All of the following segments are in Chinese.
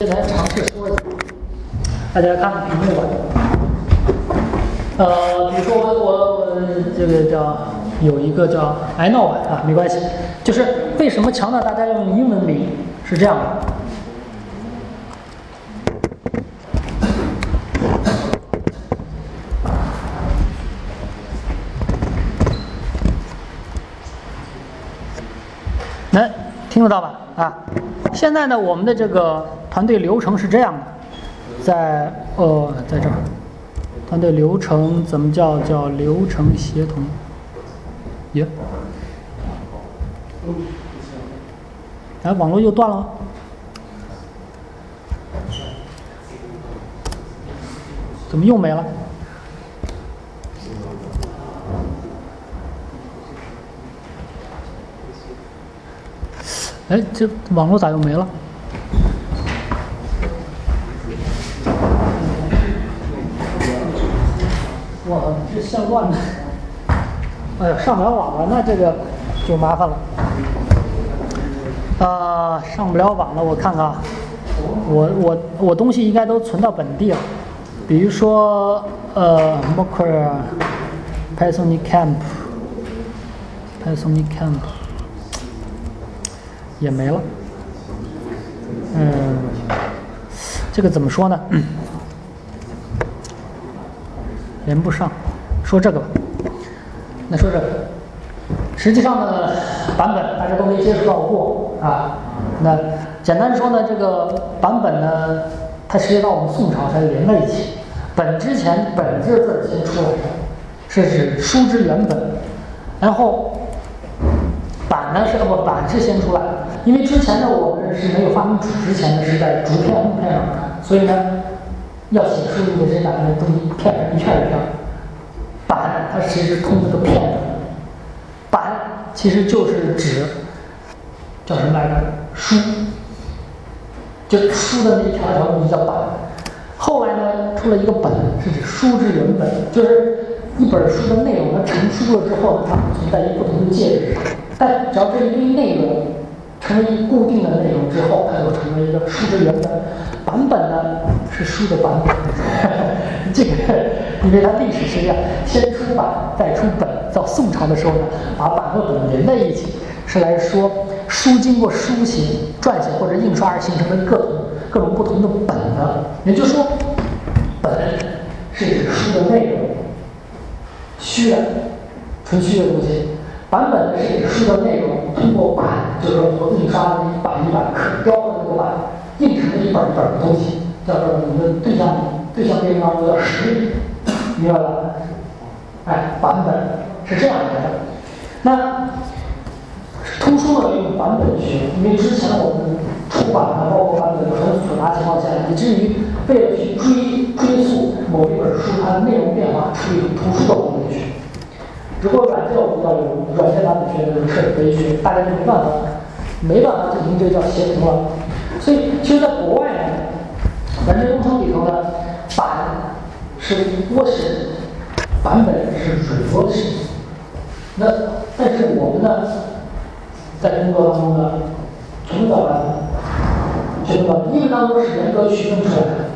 来尝试说一下，大家看屏幕吧。比如说我这个叫有一个叫 I know 吧啊，没关系。就是为什么强调大家用英文名是这样的。能听得到吧？啊，现在呢，我们的这个团队流程是这样的，在这儿，团队流程怎么叫流程协同？耶，哎，网络又断了。怎么又没了？哎，这网络咋又没了？哇，这像乱的！哎呀，上不了网了，那这个就麻烦了。上不了网了，我看看啊，我东西应该都存到本地了，比如说Mocker Python Camp 也没了。这个怎么说呢？连不上。说这个吧。那说这个，实际上呢，版本大家都没接触到过啊。那简单说呢，这个版本呢，它实际到我们宋朝才连在一起。本之前，本这个字先出来的，是指书之原本，然后版呢版是先出来的。因为之前呢，我们是没有发明纸之前呢，是在竹片、木片上看，所以呢，要写书就得把那东西一片一片。版它其实通那个片的，版其实就是指叫什么来着？书，就书的那一条条东西叫版。后来呢，出了一个本，是指书之原本，就是一本书的内容它成书了之后呢，它存在于不同的介质上，但只要这一堆内容成为一固定的内容之后，它就成为一个书之原本。版本呢是书的版本，这个因为它历史是这样，先出版再出本。到宋朝的时候呢，把版和本连在一起，是来说书经过书写、撰写或者印刷而形成的各种不同的本的。也就是说，本是指书的内容，虚的、纯虚的东西；版本呢是指书的内容通过版，就是活字印刷的一版一版可雕的那个版，印成的一本一本的东西，叫做你的对象内容当中叫实例，明白吧？哎，版本是这样来的。那通书呢用版本学，因为之前我们出版啊，包括版本很复杂情况下，以至于为了去追溯某一本书它的内容变化，出一种图书的版本学。如果软件我们要有软件版本学的人课可以学，大家就没办法进行这叫协同了。所以其实在国外呢，软件工程里头呢，版是窝式，版本是水波式。那但是我们呢，在工作当中呢，全部叫版本，因为当中是严格区分出来的，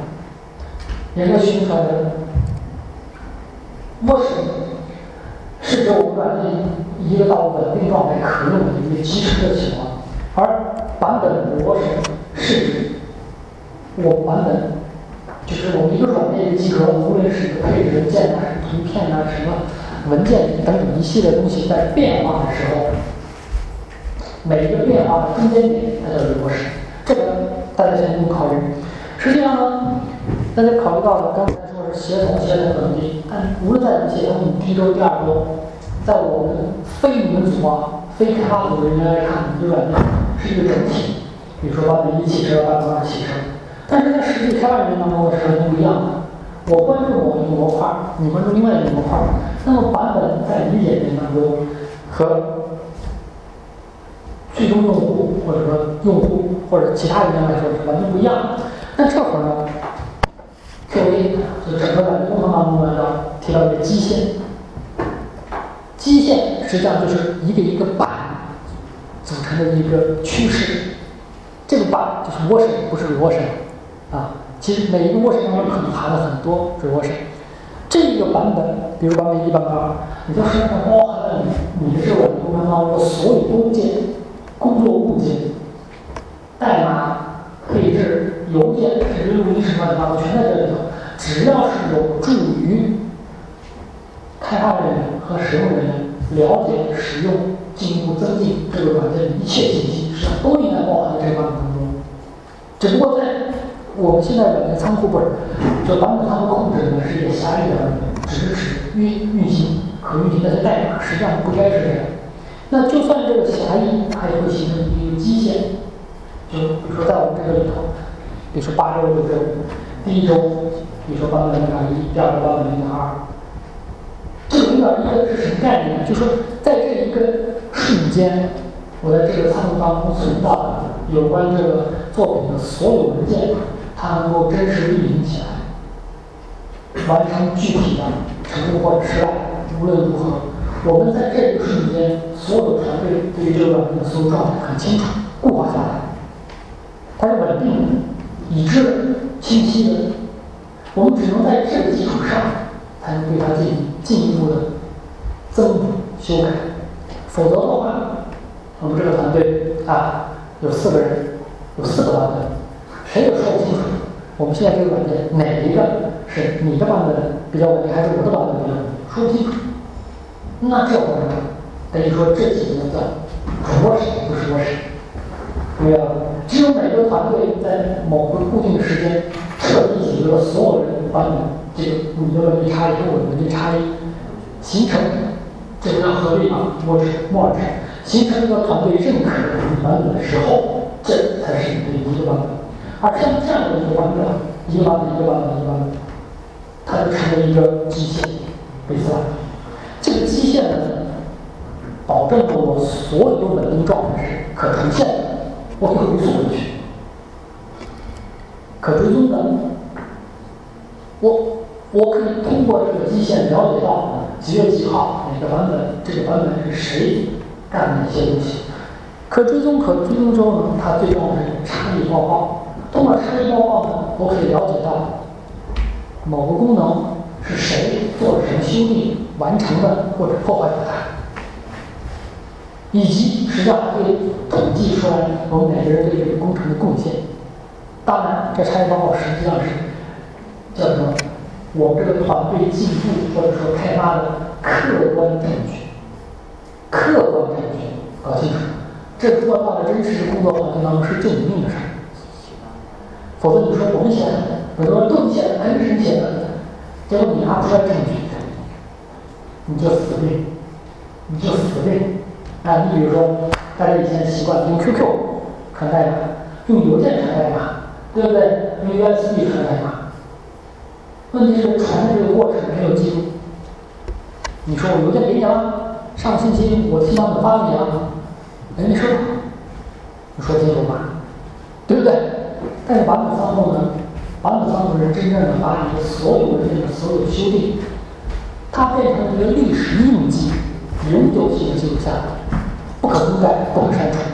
窝式是指我们软件一个到稳定状态可用的一个基础的情况，而版本模式是指我版本就是我们一个软件的集合，无论是配置文件啊、图片啊、什么文件等等一系列东西在变化的时候，每一个变化的中间点它叫模式，这个大家先不用考虑。实际上呢，大家考虑到的刚才说是协同能力，但无论在怎么协同，你第一周、第二周，在我们非你们组啊、非开发组的人来看，你的软件是一个整体。比如说版本1汽车、版本2汽车，但是在实际开发人员当中的是不一样的。我关注某一个模块，你关注另外一个模块，那么版本在理解人当中和最终用户或者说用户或者其他人员来说是完全不一样的。那这会儿呢，作为就整个软件工程当中呢，要提到一个基线。基线实际上就是一个一个板组成的一个趋势，这个板就是 version 不是 version， 其实每一个 version 当中可能含了很多个 version。这个版本，比如版本1、版本2，你在身上包含了你的这个工程当中的所有工件、工作物件、代码、配置、邮件，甚至录音什么的，全在这里头。只要是有助于开发人员和使用人员了解、使用、进一步增进这个软件的一切信息，实际上都应该包含在这个版本当中。只不过在我们现在软件仓库不是，就版本仓库控制呢是一个狭义的版本，只是指运行可运行那些代码，实际上不该是这样。那就算这个狭义，它也会形成一个基线。就比如说在我们这个里头，比如说8周、6周，第一周，比如说版本0.1，第二个版本0.2。这个0.1是什么概念呢？就说在这一个瞬间，我在这个仓库当中存到的有关这个作品的所有文件，它能够真实运行起来，完成具体的成功或者失败。无论如何，我们在这个瞬间，所有的团队对于这个软件的所有状态很清楚，固化下来，它是稳定的、已知的、清晰的。我们只能在这个基础上，才能对它进一步的增补修改。否则的话，我们这个团队有4个人，有4个版本，谁也说不清楚。我们现在这个软件哪一个是你的版本比较稳定，还是我的版本比较稳定，说不清楚。那这会儿等于说这几个叫我谁不是我谁。只有每个团队在某个固定的时间彻底解决了所有人版本这个你的文件差异和我的文件差异，形成这个叫合并merge，形成一个团队认可的版本的时候，这才是你的一个版本。而像这样的一个版本，一个版本，它就成为一个基线，baseline。这个基线呢，保证了我所有的稳定状态是可呈现的，我可以回溯回去，可追踪的。我可以通过这个基线了解到几月几号哪个版本，这个版本是谁干的哪些东西。可追踪之后呢，它最终是差异报告。通过差异报告呢，我可以了解到某个功能是谁做了什么修订完成的或者破坏的它，以及实际上还可以统计出来我们每个人对这个工程的贡献。当然，这差异报告实际上是叫什么？我们这个团队进步或者说开发的客观证据。客观证据搞清楚，这如果到了真实的工作环境当中是救你命的事儿。否则你说我们写的，很多人都写的，肯定是你写的，结果你拿不出来证据，你就死定。你比如说，大家以前习惯用 QQ 传代码，用邮件传代码，对不对？用 USB 传代码。问题是传的这个过程没有记录。你说我邮件给你了，上个星期我的信箱怎么发给你了？没收到。你说清楚吧？对不对？但是版本仓库呢？版本仓库是真正的把你的所有文件的所有修订，它变成一个历史印记，永久性的记录下来，不可更改，不可删除。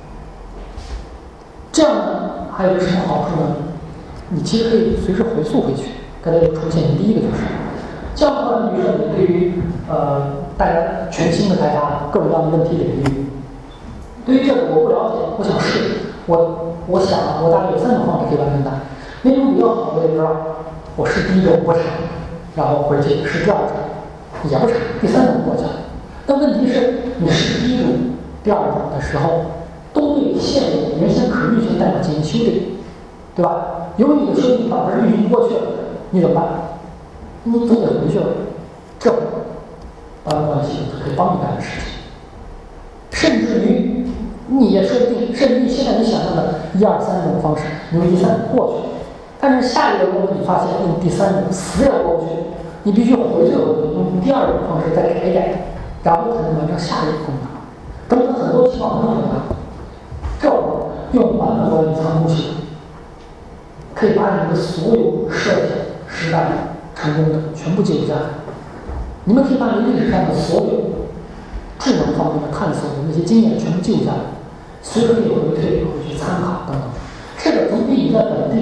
这样呢，还有个什么好处呢？你其实可以随时回溯回去。刚才有出现第一个就是，这样的话，比如说你对于大家全新的开发各种各样的问题领域，对于这个我不了解，我想试，我想我大概有3种方式可以完成它。哪种比较好我也不知道，我试第一种不成，然后回去试第二种也不成，第3种过去了。但问题是，你试第一种、第二种的时候，都对现有原先可运行代码进行修订，对吧？由于你的修订导致运行不过去了，你怎么办？你总得回去了。这版本管理系统就可以帮你干的事情。甚至于你也说不定，甚至于现在你想象的1、2、3种方式，你用第3种过去，但是下一个功能你发现用第3种死也过不去，你必须回去用第2种方式再改一改，然后才能完成下一个功能。等等，很多情况很复杂。这会儿用版本管理仓库系统，可以把你的所有设计失败、成功的全部记录下来。你们可以把你历史上的所有智能方面的探索的那些经验全部记录下来，随时可以回退、回去参考等等。这个总比你在本地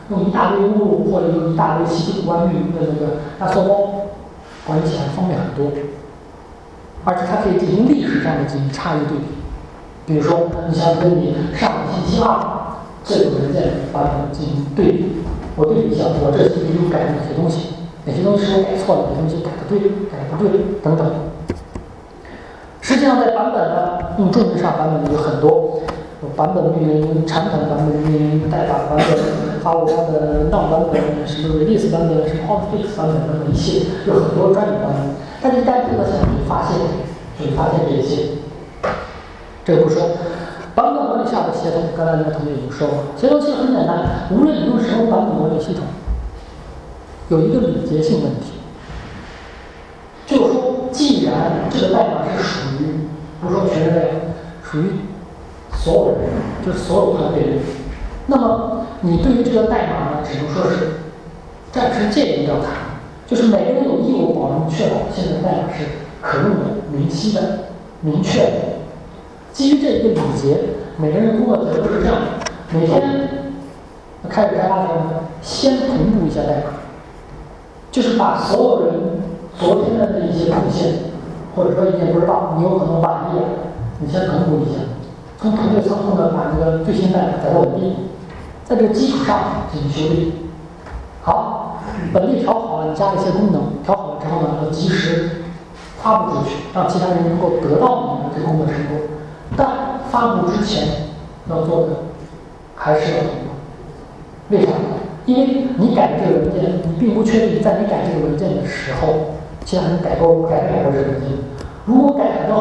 用一大堆目录或者用一大堆稀奇古怪命名的那个压缩包，管理起来方便很多。而且它可以进行历史上的进行差异对比。比如说，你想跟你上个星期二这个文件版本进行对比，我对比一下，我这星期又改了哪些东西，哪些东西是我改错了，哪些东西改的对，改的不对，等等。实际上，在版本呢，用中文上版本有很多，有版本命名、产品版本命名、代码版本、发布版本、档版本、什么 release 版本、什么 hotfix 版本等等一系列，有很多专有版本。但是单独的项你会发现这些。这个不说，版本管理下的协同，刚才那个同学已经说过，协同其实很简单，无论你用什么版本管理系统，有一个礼节性问题，就是说，既然这个代码是属于，不说全人类，属于所有人，就是所有团队人，那么你对于这个代码呢，只能说是暂时建议调查，就是每个人有义务保证确保现在代码是可用的、明晰的、明确的。基于这一个礼节，每个人工作节奏是这样的：每天开始开发的时候，先同步一下代码，就是把所有人昨天的那一些贡献，或者说一件不知道，你有可能晚一点，你先同步一下，从团队仓库呢把这个最新代码载到本地，在这个基础上进行修订。好，本地调好了，你加了一些功能，调好了之后呢，要及时发布出去，让其他人能够得到你的这个工作成果。但发布之前要做的还是要同步。为啥？因为你改这个文件，你并不确定在你改这个文件的时候，其他人改过这个文件。如果改了的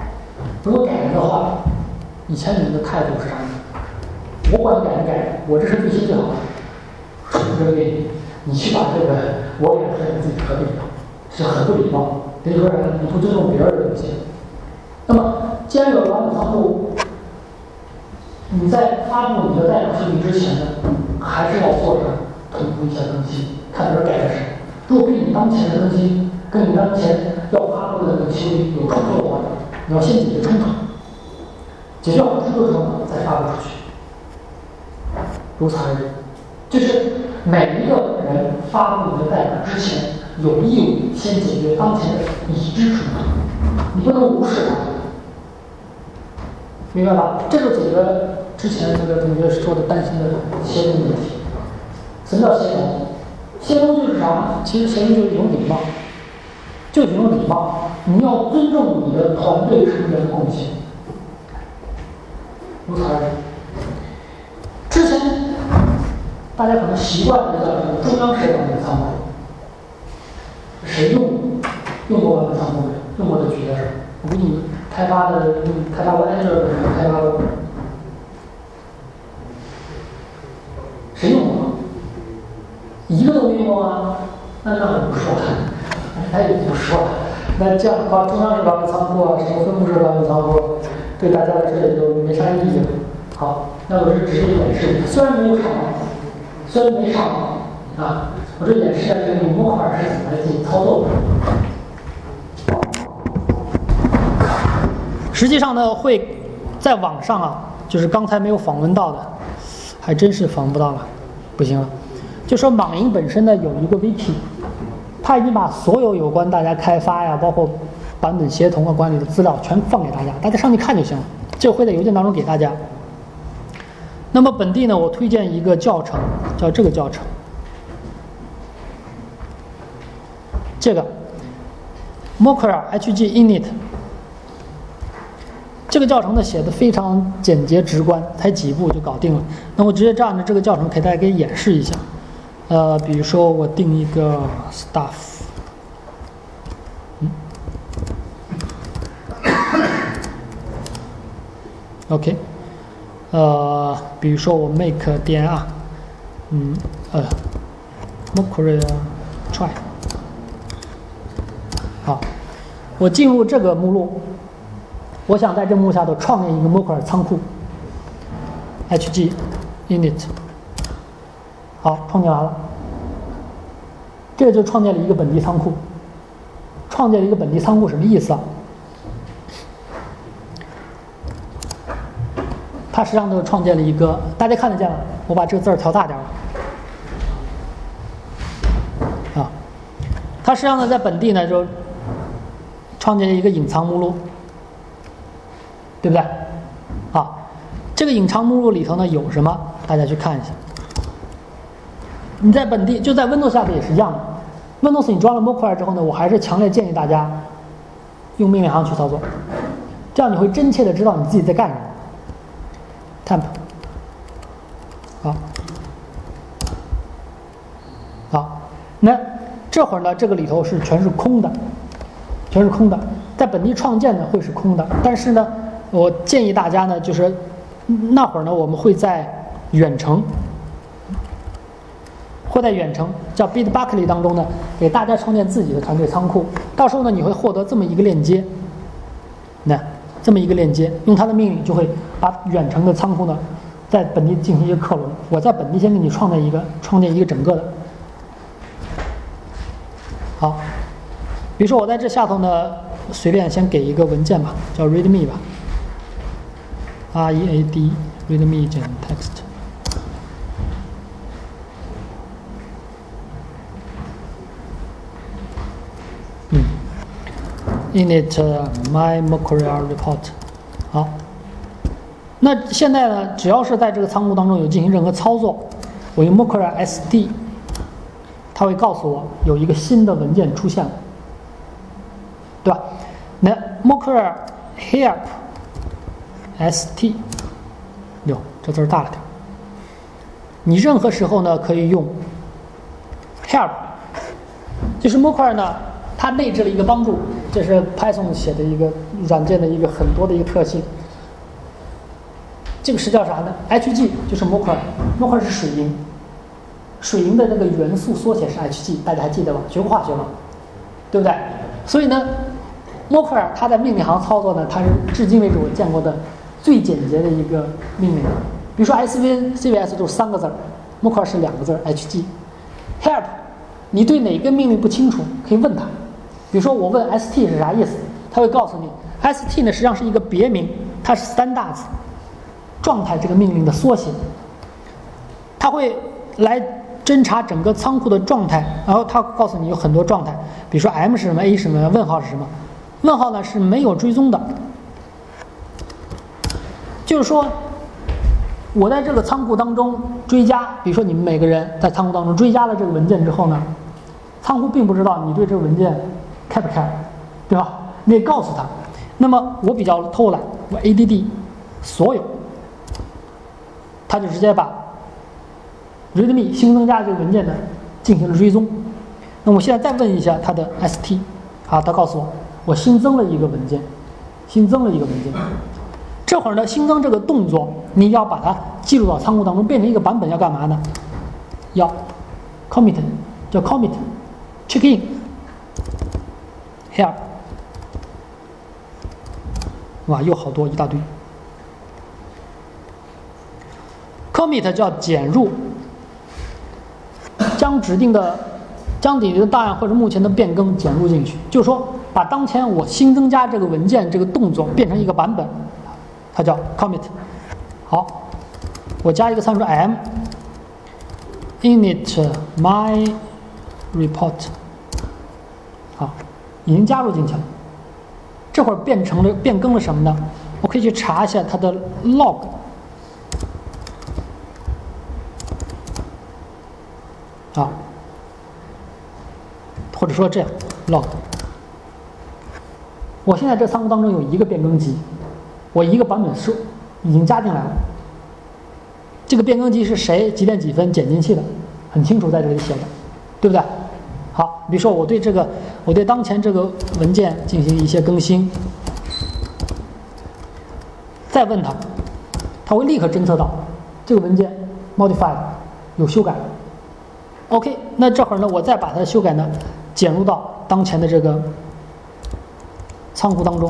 话，以前你们的态度是啥呢？我管你改没改，我这是最新最好的，传这给你，你去把这个我改的你自己核对掉，是很不礼貌，等于说你不尊重别人的东西。那么，既然有了完整仓库，你在发布你的代码数据之前呢，还是要做上同步一下更新，看别人改的是什么。如果跟你当前的更新跟你当前要发布的那个修订有冲突的话，你要先解决冲突，解决好冲突之后呢，再发布出去。如此而已，就是每一个人发布你的代码之前，有义务先解决当前的已知冲突，你不能无视它。明白吧？这就解决之前那个同学说的担心的协同问题。什么叫协同？协同就是啥？其实协同就是一种礼貌，就是一种礼貌。你要尊重你的团队成员的贡献。如此而已。之前大家可能习惯的叫什么中央式版本仓库，谁用过版本仓库没？用过的举个手。我给你们开发过 Azure 的人开发过，谁用过？一个都没用过吗？那我不说了，那也不说了。那这样的话，中央式版本仓库啊，什么分布式版本仓库，对大家来说也就没啥意义了。好，那我是直接演示，虽然没有上网，虽然没上网啊，我这演示一下这个模块是怎么来进行操作的。实际上呢，会在网上啊，就是刚才没有访问到的，还真是访问不到了，不行了。就说网银本身呢有一个 wiki， 它已经把所有有关大家开发呀，包括版本协同和管理的资料全放给大家，大家上去看就行了。这个会在邮件当中给大家。那么本地呢，我推荐一个教程，叫这个教程，这个 Mockr HG Init。这个教程呢写的非常简洁直观，才几步就搞定了。那我直接照着这个教程给大家给演示一下。比如说我定一个 staff， OK， 比如说我 make dir， Mockr try， 好，我进入这个目录。我想在这目录下头创建一个 Mockr 仓库 ，HG init， 好，创建完了。这就创建了一个本地仓库。创建了一个本地仓库什么意思啊？它实际上就创建了一个，大家看得见吗？我把这个字儿调大点了。 它实际上呢在本地呢就创建了一个隐藏目录，对不对？啊，这个隐藏目录里头呢有什么？大家去看一下。你在本地就在 Windows 下头也是一样的。Windows 你装了 Mockfire 之后呢，我还是强烈建议大家用命令行去操作，这样你会真切的知道你自己在干什么。temp， 好，那这会儿呢，这个里头是全是空的，在本地创建呢会是空的，但是呢，我建议大家呢，就是那会儿呢，我们会在远程叫 Bitbucket 当中呢，给大家创建自己的团队仓库。到时候呢，你会获得这么一个链接，这么一个链接，用它的命令就会把远程的仓库呢，在本地进行一个克隆。我在本地先给你创建一个整个的。好，比如说我在这下头呢，随便先给一个文件吧，叫 readme 吧 ，read readme 减 text。init my Mockfire report。 好，那现在呢，只要是在这个仓库当中有进行任何操作，我用 Mockfire st， 它会告诉我有一个新的文件出现了，对吧？那 Mockfire help st， 哟，这字大了点。你任何时候呢可以用 help， 就是 Mockfire 呢，它内置了一个帮助。这是 Python 写的一个软件的一个很多的一个特性。这个是叫啥呢 ？HG 就是 Mockfire 是水银，水银的那个元素缩写是 HG， 大家还记得吧？学过化学吗？对不对？所以呢 ，Mockfire 它在命令行操作呢，它是至今为止我见过的最简洁的一个命令。比如说 SVN、CVS 都是3个字，Mockfire 是2个字 HG。Help， 你对哪个命令不清楚，可以问他。比如说我问 st 是啥意思，他会告诉你 st 呢实际上是一个别名，它是3大字，状态这个命令的缩写，它会来侦查整个仓库的状态，然后它告诉你有很多状态，比如说 m 是什么 ，a 是什么，问号是什么，问号呢是没有追踪的，就是说我在这个仓库当中追加，比如说你们每个人在仓库当中追加了这个文件之后呢，仓库并不知道你对这个文件开不开，对吧？你得告诉他。那么我比较偷懒，我 add 所有，他就直接把 readme 新增加这个文件呢进行了追踪。那我现在再问一下他的 st， 好，他告诉我我新增了一个文件，这会儿呢新增这个动作，你要把它记录到仓库当中，变成一个版本，要干嘛呢？要 commit， 叫 commit check in help， 哇，又好多一大堆。commit 叫减入，将你的档案或者目前的变更减入进去，就是说把当前我新增加这个文件这个动作变成一个版本，它叫 commit。 好，我加一个参数 m init my report， 好，已经加入进去了。这会儿变更了什么呢？我可以去查一下它的 log， 啊，或者说这样 log， 我现在这仓库当中有一个变更集，我一个版本数已经加进来了。这个变更集是谁几点几分剪进去的，很清楚在这里写的，对不对？好，比如说我对当前这个文件进行一些更新，再问他，他会立刻侦测到这个文件 modified 有修改。OK， 那这会儿呢，我再把它的修改呢剪入到当前的这个仓库当中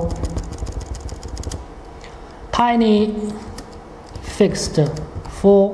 ，tiny fixed for。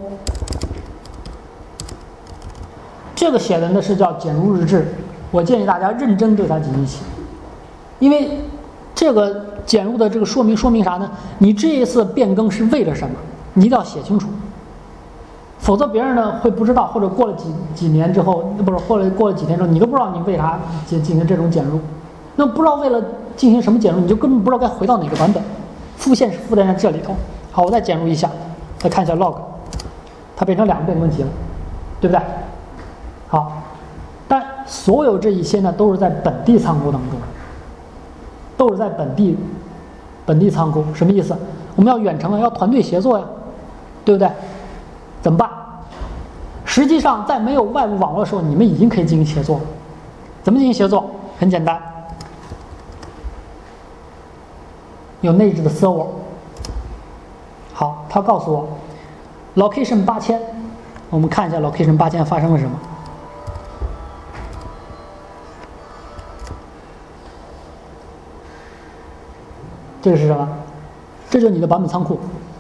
这个写的呢是叫减入日志，我建议大家认真对它进行写，因为这个减入的这个说明啥呢？你这一次变更是为了什么？你一定要写清楚。 否则别人呢会不知道，或者过了几年之后，不是过了几天之后，你都不知道你为啥进行这种减入。那不知道为了进行什么减入，你就根本不知道该回到哪个版本。复现是附在这里头。好，我再减入一下，再看一下 log， 它变成2个变更集了，对不对？好，但所有这一些呢都是在本地仓库当中，都是在本地仓库。什么意思？我们要远程啊，要团队协作呀，对不对？怎么办？实际上，在没有外部网络的时候，你们已经可以进行协作了。怎么进行协作？很简单，有内置的 server。好，他告诉我 location 8000，我们看一下 location 8000发生了什么。这个是什么？这就是你的版本仓库。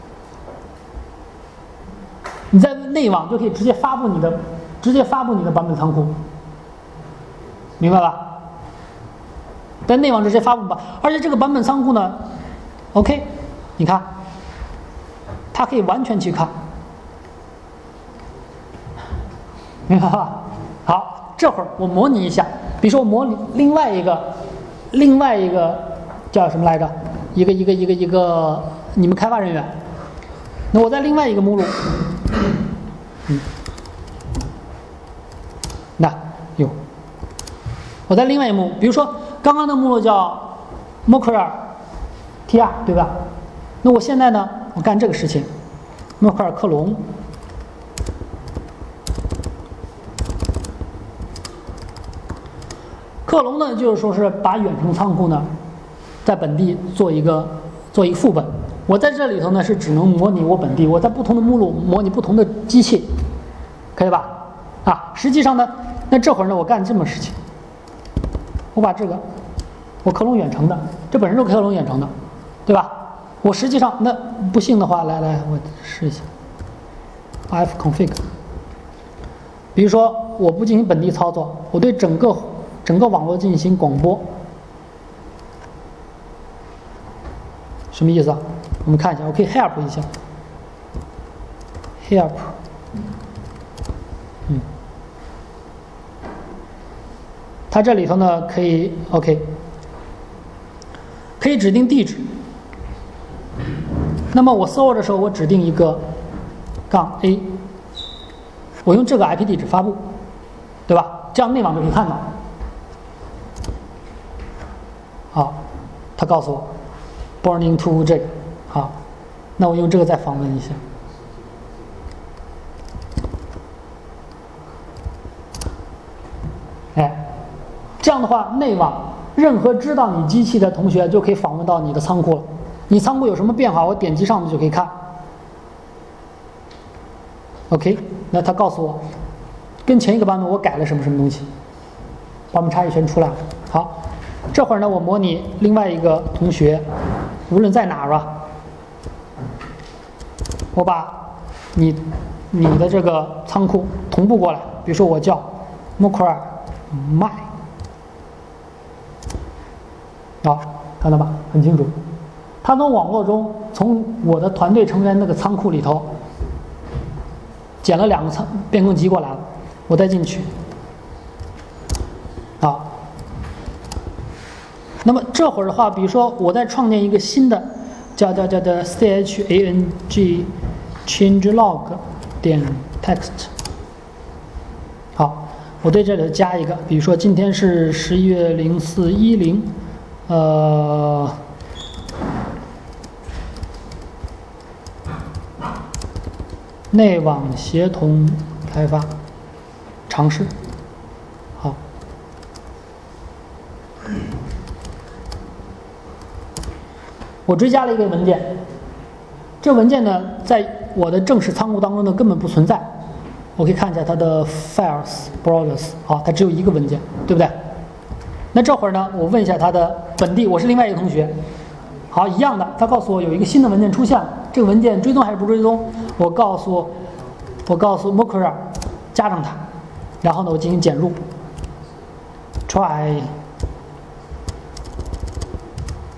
你在内网就可以直接发布你的版本仓库，明白吧？在内网直接发布吧，而且这个版本仓库呢 ，OK， 你看，它可以完全去看，明白吧？好，这会儿我模拟一下，比如说我模拟另外一个叫什么来着？一个你们开发人员，那我在另外一个目录，我在另外一个目录，比如说刚刚的目录叫 Mockr TR， 对吧？那我现在呢，我干这个事情 ，Mockr 克隆，克隆呢就是说是把远程仓库呢，在本地做一个副本。我在这里头呢是只能模拟我本地，我在不同的目录模拟不同的机器，可以吧？啊，实际上呢，那这会儿呢我干这么事情，我把这个我克隆远程的，这本身就克隆远程的，对吧？我实际上那不信的话，来我试一下 ifconfig， 比如说我不进行本地操作，我对整个网络进行广播，什么意思啊？我们看一下，我可以 help 一下 ，help， 它这里头呢可以 OK， 可以指定地址。那么我 server 的时候，我指定一个-a， 我用这个 IP 地址发布，对吧？这样内网就可以看到。好，他告诉我 ，burning to 这个，好，那我用这个再访问一下。哎，这样的话，内网任何知道你机器的同学就可以访问到你的仓库了。你仓库有什么变化，我点击上去就可以看。OK， 那他告诉我，跟前一个版本我改了什么东西，版本差异全出来了。好，这会儿呢，我模拟另外一个同学，无论在哪儿啊，我把你的这个仓库同步过来，比如说我叫 Mockr my， 好，看到吧？很清楚。他从网络中，从我的团队成员那个仓库里头，捡了2个变更集过来了，我再进去。好，那么这会儿的话，比如说我再创建一个新的，叫 chang changelog 点 text。好，我对这里加一个，比如说今天是11月0410，内网协同开发尝试。好，我追加了一个文件，这文件呢，在我的正式仓库当中呢根本不存在。我可以看一下它的 files browsers， 好，它只有一个文件，对不对？那这会儿呢，我问一下它的本地，我是另外一个同学。好，一样的，他告诉我有一个新的文件出现了，这个文件追踪还是不追踪？我告诉 Mockr 加上它，然后呢，我进行减入 ，try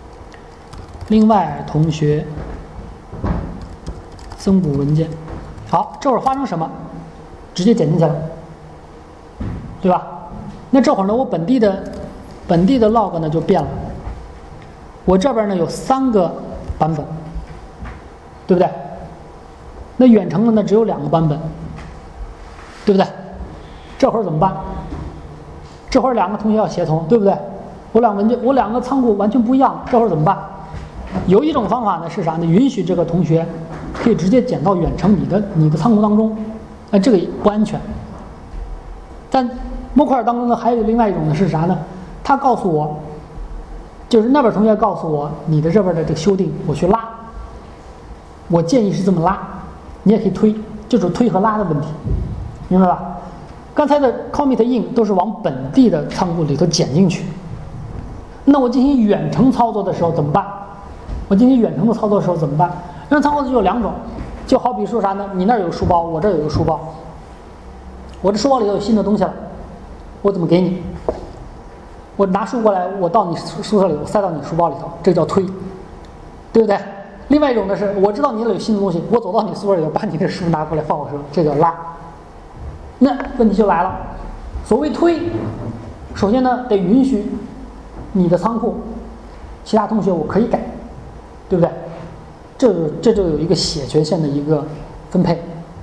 另外同学增补文件。 好，这会儿发生什么？直接剪进去了，对吧？那这会儿呢，我本地的 log 呢就变了。我这边呢有3个版本，对不对？那远程的呢只有2个版本，对不对？这会儿怎么办？这会儿2个同学要协同，对不对？我2个仓库完全不一样，这会儿怎么办？有一种方法呢是啥呢？允许这个同学可以直接剪到远程你的仓库当中，这个不安全。但模块当中呢还有另外一种呢是啥呢？他告诉我，就是那边同学告诉我你的这边的这个修订，我去拉。我建议是这么拉，你也可以推，就是推和拉的问题，明白吧？刚才的 commit in 都是往本地的仓库里头剪进去。那我进行远程操作的时候怎么办？远程的操作的时候怎么办？远程操作就有2种，就好比说啥呢？你那儿有书包，我这儿有个书包，我这书包里头有新的东西了，我怎么给你？我拿书过来，我到你宿舍里，我塞到你书包里头，这叫推，对不对？另外一种呢是，我知道你那里有新的东西，我走到你宿舍里头，把你的书拿过来放我书，这叫拉。那问题就来了，所谓推，首先呢得允许你的仓库其他同学我可以改，对不对？这就有一个写权限的一个分配，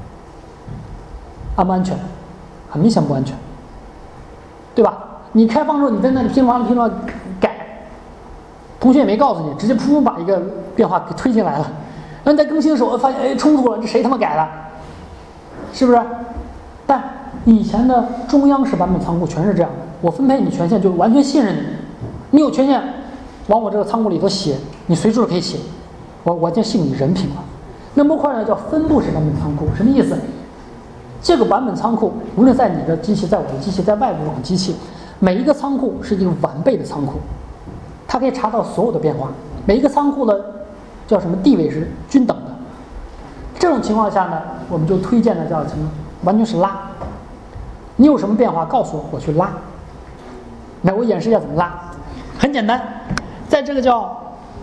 安不安全？很明显不安全，对吧？你开放之后，你在那里乒乓改，同学也没告诉你，直接噗把一个变化给推进来了。那你在更新的时候发现，冲突了，这谁他妈改的？是不是？但以前的中央式版本仓库全是这样的，我分配你权限就完全信任你，你有权限往我这个仓库里头写，你随处可以写，我就信你人品了。那模块呢叫分布式版本仓库，什么意思？这个版本仓库无论在你的机器，在我的机器，在外部网机器，每一个仓库是一个完备的仓库，它可以查到所有的变化。每一个仓库的叫什么地位是均等的。这种情况下呢，我们就推荐的叫什么？完全是拉。你有什么变化告诉我，我去拉。来，我演示一下怎么拉。很简单，在这个叫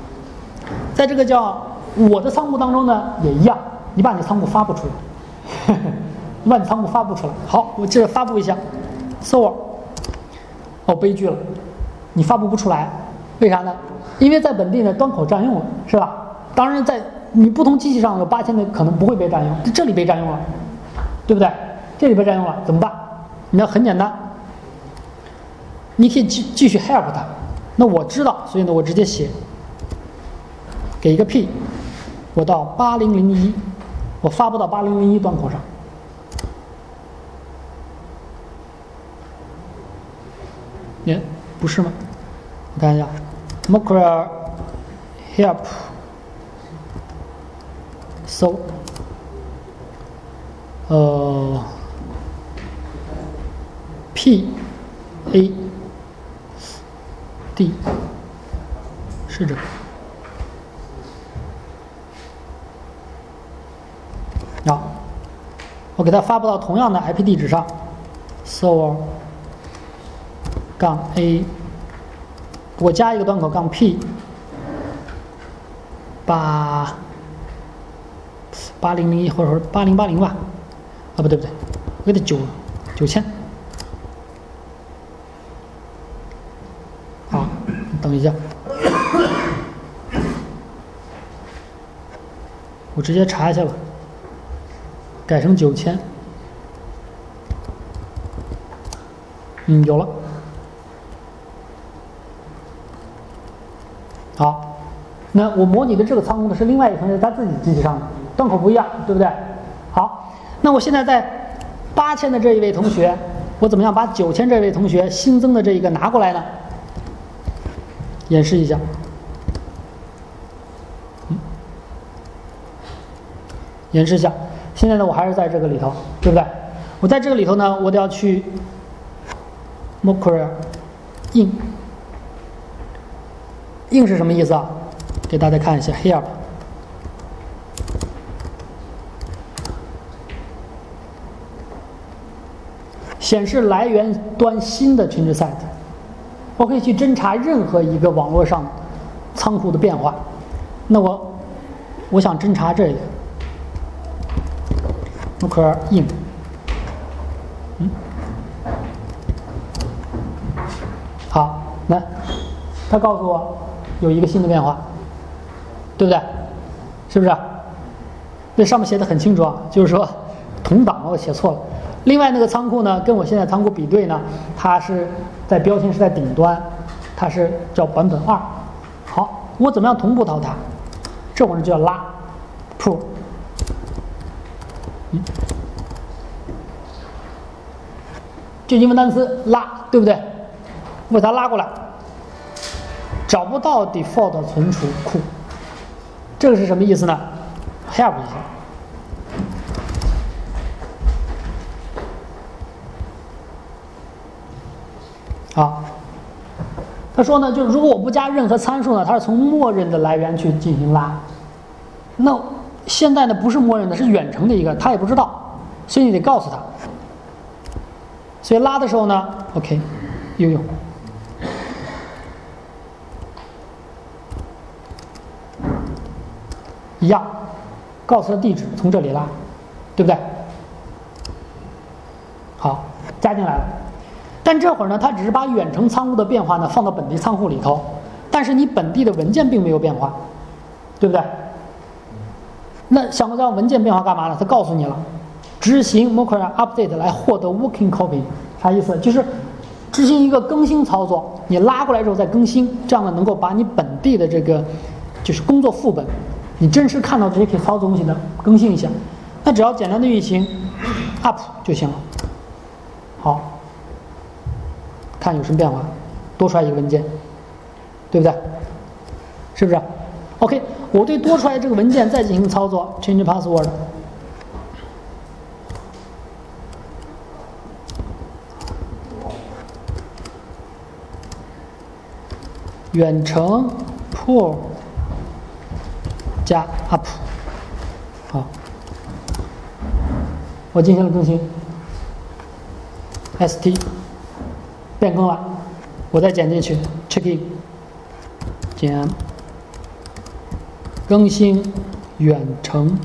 我的仓库当中呢也一样，你把你的仓库发布出来。你把你仓库发布出来。好，我接着发布一下 server。哦，悲剧了，你发布不出来，为啥呢？因为在本地呢端口占用了，是吧？当然在你不同机器上有8000的可能不会被占用，这里被占用了，对不对？这里被占用了怎么办？你要很简单，你可以继续 help 它。那我知道，所以呢我直接写给一个 P， 我到8001，我发布到8001端口上。不是吗？我看一下 Mokra help so P A D 是这个。好，我给它发布到同样的 IP 地址上 server -A， 我加一个端口-P 8001或者说8080吧，不对，我给它9000。好，等一下，我直接查一下吧，改成9000。有了。好，那我模拟的这个仓库呢是另外一个同学他自己机器上的，端口不一样，对不对？好，那我现在在8000的这一位同学，我怎么样把9000这位同学新增的这一个拿过来呢？演示一下。演示一下。现在呢，我还是在这个里头，对不对？我在这个里头呢，我得要去 Mokra in。in 是什么意思啊？给大家看一下 help。显示来源端新的 change set， 我可以去侦查任何一个网络上仓库的变化。那我想侦查这个， ，Mooker in，好，那他告诉我有一个新的变化，对不对？是不是？这上面写的很清楚啊，就是说同档我写错了。另外那个仓库呢，跟我现在仓库比对呢，它是在标签是在顶端，它是叫版本2。好，我怎么样同步到它？这会儿就要拉 pull，就英文单词拉，对不对？我把它拉过来，找不到 default 存储库，这个是什么意思呢 ？help 一下。好，他说呢，就是如果我不加任何参数呢，它是从默认的来源去进行拉。那现在呢不是默认的，是远程的一个，他也不知道，所以你得告诉他。所以拉的时候呢 ，OK， 用。一样，告诉他地址，从这里拉，对不对？好，加进来了。但这会儿呢，它只是把远程仓库的变化呢放到本地仓库里头，但是你本地的文件并没有变化，对不对？那想让文件变化干嘛呢？它告诉你了，执行 Mooker update 来获得 working copy， 啥意思？就是执行一个更新操作，你拉过来之后再更新，这样呢能够把你本地的这个就是工作副本，你真实看到这些可以操作东西的更新一下。那只要简单的运行 up 就行了。好，看有什么变化，多出来一个文件，对不对？是不是 ？OK， 我对多出来这个文件再进行操作 ，change password。远程 pull 加 up， 好，我进行了更新 ，st 变更了，我再剪进去 check in， 减更新远程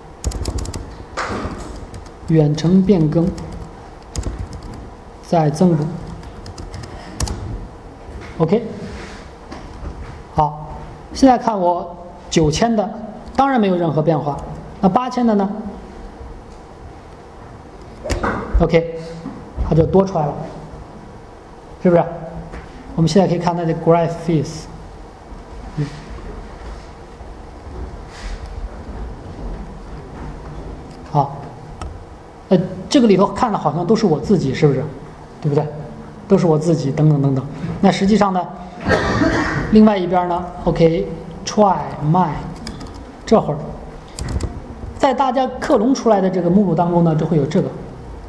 变更，再增补 ，OK。好，现在看我9000的，当然没有任何变化。那8000的呢 ？OK， 它就多出来了，是不是？我们现在可以看它的 graphics， 好，这个里头看的好像都是我自己，是不是？对不对？都是我自己，等等等等。那实际上呢？另外一边呢 ，OK，try my， 这会儿，在大家克隆出来的这个目录当中呢，就会有这个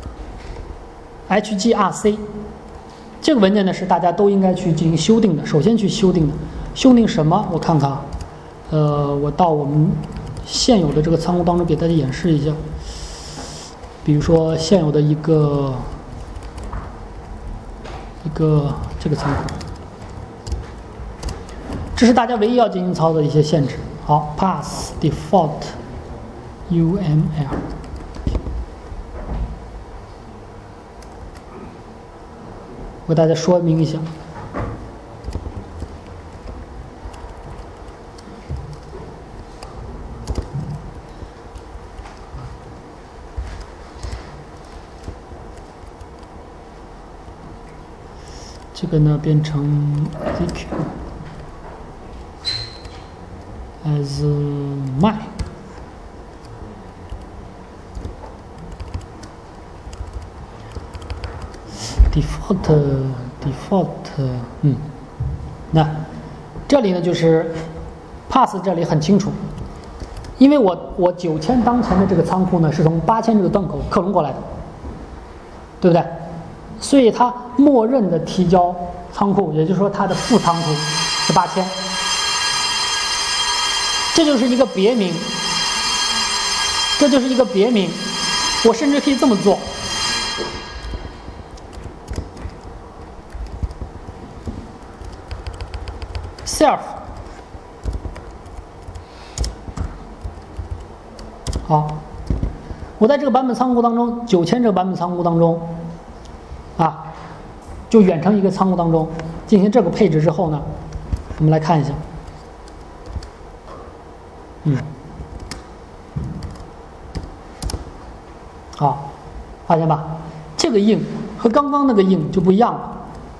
HGRC， 这个文件呢是大家都应该去进行修订的，首先去修订的，修订什么？我看看啊，我到我们现有的这个仓库当中给大家演示一下，比如说现有的一个这个仓库。这是大家唯一要进行操作的一些限制。好 ，pass default UML， 我给大家说明一下。这个呢变成 ZQ。as my default， 那这里呢就是 pass 这里很清楚，因为我9000当前的这个仓库呢是从8000这个端口克隆过来的，对不对？所以它默认的提交仓库，也就是说它的副仓库是8000。这就是一个别名，我甚至可以这么做：self， 好， 我在这个版本仓库当中，9000这个版本仓库当中，啊，就远程一个仓库当中进行这个配置之后呢，我们来看一下，好，发现吧？这个印和刚刚那个印就不一样了。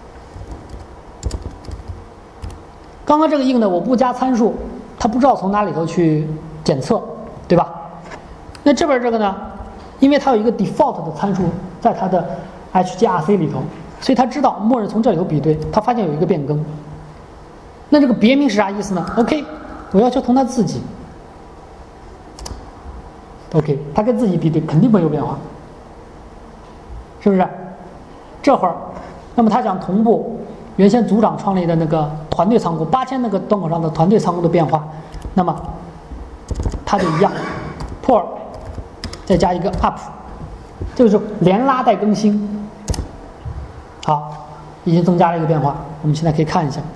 刚刚这个印呢，我不加参数，它不知道从哪里头去检测，对吧？那这边这个呢，因为它有一个 default 的参数在它的 HGRC 里头，所以它知道默认从这里头比对，它发现有一个变更。那这个别名是啥意思呢 ？OK， 我要求从它自己。OK， 它跟自己比对肯定没有变化，是不是？这会儿，那么他想同步原先组长创立的那个团队仓库8000那个端口上的团队仓库的变化，那么它就一样 ，pull 再加一个 up， 这个是连拉带更新。好，已经增加了一个变化，我们现在可以看一下，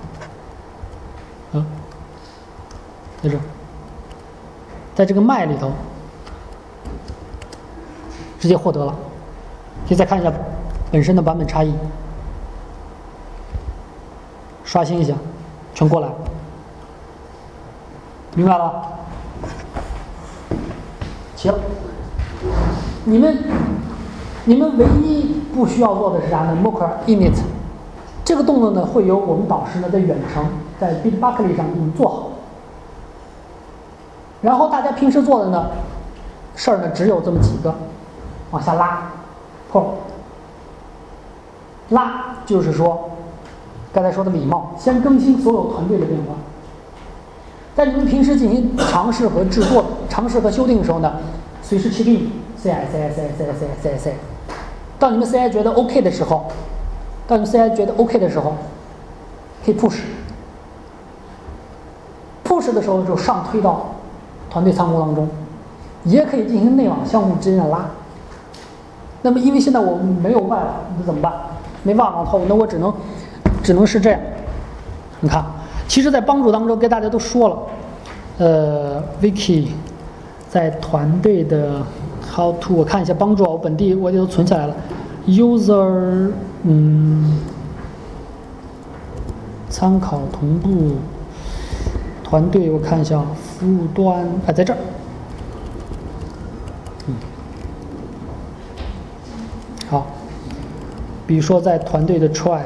在这，在这个麦里头。直接获得了，可以再看一下本身的版本差异，刷新一下，全过来了，明白了吧？行，你们唯一不需要做的是啥呢 ？Mocker init 这个动作呢，会由我们导师呢在远程在 Bitbucket 上给你做好，然后大家平时做的呢事儿呢只有这么几个。往下拉 ，pull， 拉就是说，刚才说的礼貌，先更新所有团队的变化。在你们平时进行尝试和制作、尝试和修订的时候呢，随时去定 CI。到你们 CI 觉得 OK 的时候，可以 push 的时候就上推到团队仓库当中，也可以进行内网项目之间的拉。那么因为现在我们没有外网，那怎么办？没外网后，那我只能是这样。你看，其实在帮助当中跟大家都说了，Wiki 在团队的 How to 我看一下帮助，我本地我也都存下来了。User 参考同步团队，我看一下服务端在这儿。好，比如说在团队的 try，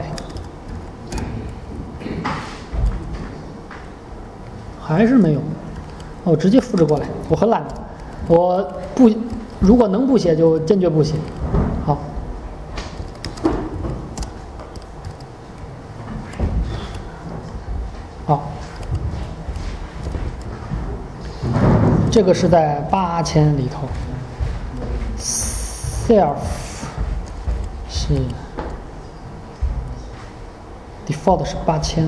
还是没有，我直接复制过来，我很懒，我不，如果能不写就坚决不写。好，好，这个是在8000里头 ，self。是 default 是8000，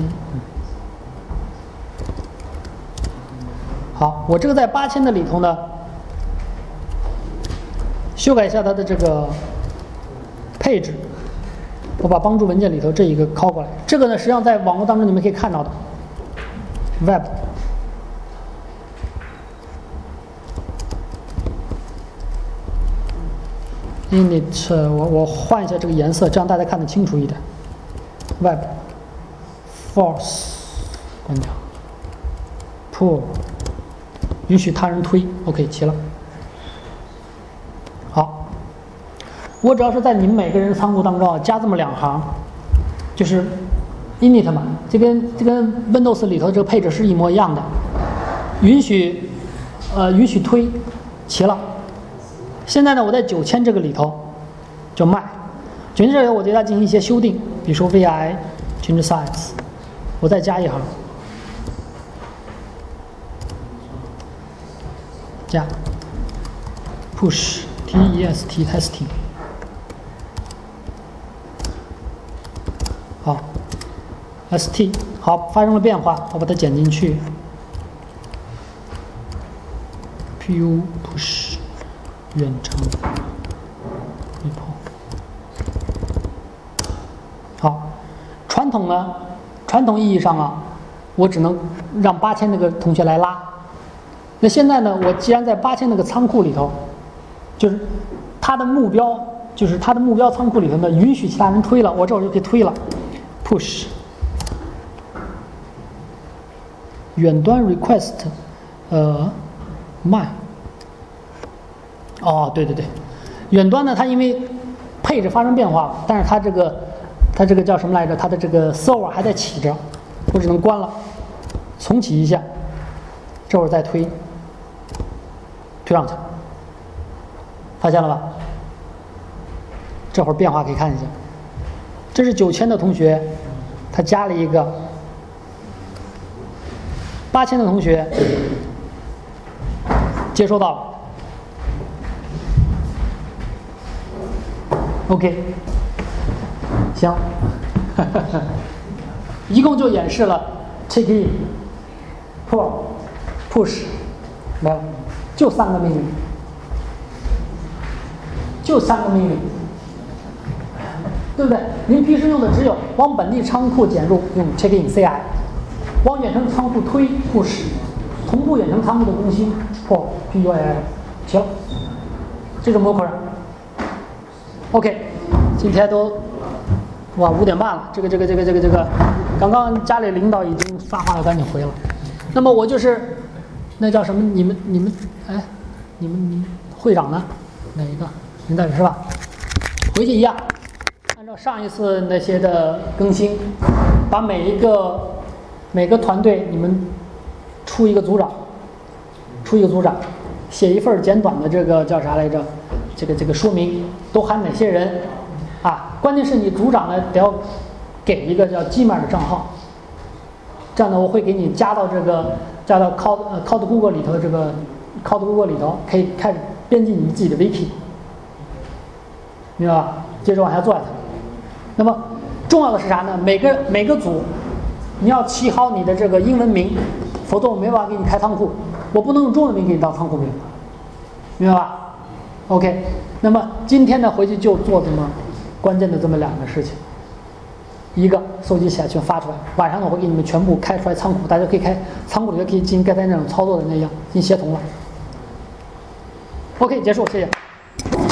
好，我这个在8000的里头呢，修改一下它的这个配置，我把帮助文件里头这一个拷过来，这个呢实际上在网络当中你们可以看到的 ，web。init 我换一下这个颜色，这样大家看得清楚一点。web force 关掉 pull 允许他人推 OK 齐了。好，我只要是在你们每个人的仓库当中加这么2行，就是 init 嘛，这跟 Windows 里头这个配置是一模一样的，允许推齐了。现在呢，我在9000这个里头就卖，9000这里我对它进行一些修订，比如说 vi change size， 我再加一行，加 push test testing， 好 st 好发生了变化，我把它剪进去 pu push。远程 好，传统意义上我只能让8000那个同学来拉。那现在呢，我既然在8000那个仓库里头， 就是它的目标，就是它的目标仓库里头呢，允许其他人推了，我这会儿就可以推了 ，push 远端 request，慢。哦，对对对，远端呢，它因为配置发生变化了，但是它这个叫什么来着？它的这个 server 还在起着，我只能关了，重启一下，这会儿再推上去，发现了吧？这会儿变化可以看一下，这是9000的同学，他加了一个8000的同学接收到了。OK， 行，一共就演示了 check in、pull、push， 没了，就3个命令，对不对？您平时用的只有往本地仓库减入用 check in CI， 往远程仓库推 push， 同步远程仓库的更新 pull PUL， 行，这种模块。OK， 今天都哇5点半了，这个，刚刚家里领导已经发话了，赶紧回了。那么我就是那叫什么？你们哎，你们会长呢？哪一个？您在这是吧？回去一样，按照上一次那些的更新，把每个团队你们出一个组长，写一份简短的这个叫啥来着？这个说明都含哪些人啊？关键是你组长呢得要给一个叫 Gmail 的账号，这样呢我会给你加到Code Google 里头，这个 Code Google 里头可以开始编辑你们自己的 Wiki， 明白吧？接着往下做下去。那么重要的是啥呢？每个组你要起好你的这个英文名，否则我没办法给你开仓库，我不能用中文名给你当仓库名，明白吧？OK， 那么今天呢，回去就做这么关键的这么2个事情，一个搜集起来全发出来，晚上呢我会给你们全部开出来仓库，大家可以开仓库里头可以进行刚才那种操作的那样进行协同了。OK， 结束，谢谢。